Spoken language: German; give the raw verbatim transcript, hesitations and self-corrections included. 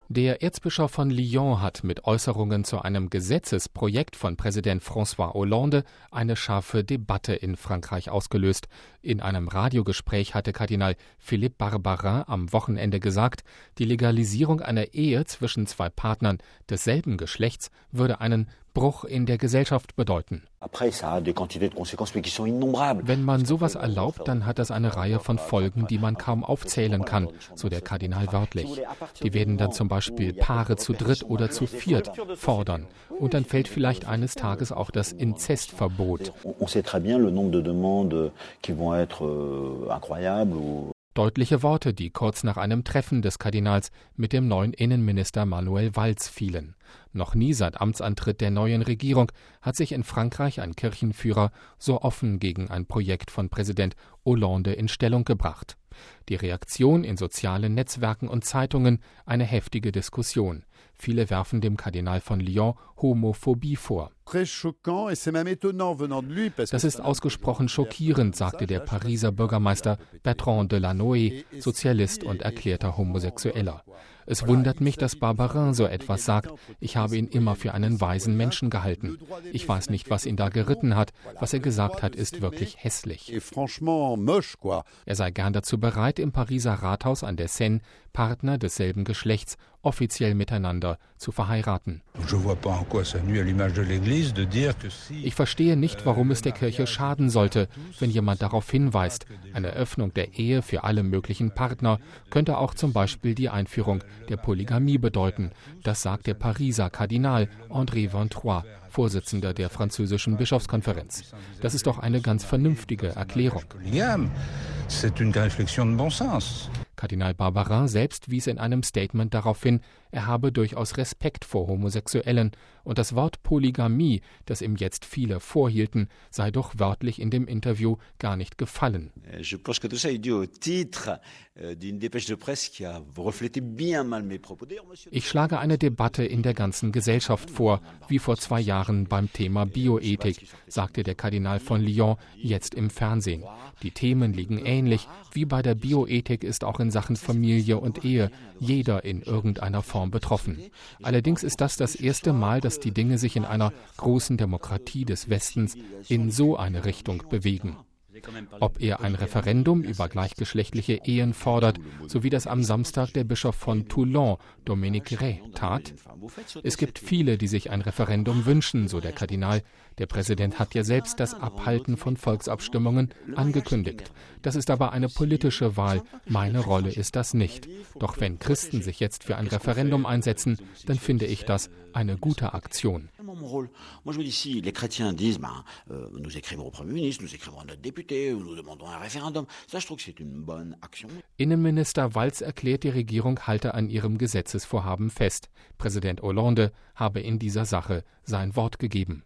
Der Erzbischof von Lyon hat mit Äußerungen zu einem Gesetzesprojekt von Präsident François Hollande eine scharfe Debatte in Frankreich ausgelöst. In einem Radiogespräch hatte Kardinal Philippe Barbarin am Wochenende gesagt, die Legalisierung einer Ehe zwischen zwei Partnern desselben Geschlechts würde einen Bruch in der Gesellschaft bedeuten. Wenn man sowas erlaubt, dann hat das eine Reihe von Folgen, die man kaum aufzählen kann, so der Kardinal wörtlich. Die werden dann zum Beispiel Paare zu dritt oder zu viert fordern. Und dann fällt vielleicht eines Tages auch das Inzestverbot. Deutliche Worte, die kurz nach einem Treffen des Kardinals mit dem neuen Innenminister Manuel Valls fielen. Noch nie seit Amtsantritt der neuen Regierung hat sich in Frankreich ein Kirchenführer so offen gegen ein Projekt von Präsident Hollande in Stellung gebracht. Die Reaktion in sozialen Netzwerken und Zeitungen eine heftige Diskussion. Viele werfen dem Kardinal von Lyon Homophobie vor. Das ist ausgesprochen schockierend, sagte der Pariser Bürgermeister Bertrand Delanoë, Sozialist und erklärter Homosexueller. Es wundert mich, dass Barbarin so etwas sagt. Ich habe ihn immer für einen weisen Menschen gehalten. Ich weiß nicht, was ihn da geritten hat. Was er gesagt hat, ist wirklich hässlich. Er sei gern dazu bereit, im Pariser Rathaus an der Seine Partner desselben Geschlechts offiziell miteinander zu verheiraten. Ich verstehe nicht, warum es der Kirche schaden sollte, wenn jemand darauf hinweist. Eine Öffnung der Ehe für alle möglichen Partner könnte auch zum Beispiel die Einführung der Polygamie bedeuten. Das sagt der Pariser Kardinal André Van Trois, Vorsitzender der französischen Bischofskonferenz. Das ist doch eine ganz vernünftige Erklärung. Kardinal Barbarin selbst wies in einem Statement darauf hin, er habe durchaus Respekt vor Homosexuellen und das Wort Polygamie, das ihm jetzt viele vorhielten, sei doch wörtlich in dem Interview gar nicht gefallen. Ich schlage eine Debatte in der ganzen Gesellschaft vor, wie vor zwei Jahren beim Thema Bioethik, sagte der Kardinal von Lyon jetzt im Fernsehen. Die Themen liegen ähnlich, wie bei der Bioethik ist auch in Sachen Familie und Ehe jeder in irgendeiner Form betroffen. Allerdings ist das das erste Mal, dass die Dinge sich in einer großen Demokratie des Westens in so eine Richtung bewegen. Ob er ein Referendum über gleichgeschlechtliche Ehen fordert, so wie das am Samstag der Bischof von Toulon, Dominique Ray, tat? Es gibt viele, die sich ein Referendum wünschen, so der Kardinal. Der Präsident hat ja selbst das Abhalten von Volksabstimmungen angekündigt. Das ist aber eine politische Wahl. Meine Rolle ist das nicht. Doch wenn Christen sich jetzt für ein Referendum einsetzen, dann finde ich das eine gute Aktion. Innenminister Valls erklärt, die Regierung halte an ihrem Gesetzesvorhaben fest. Präsident Hollande habe in dieser Sache sein Wort gegeben.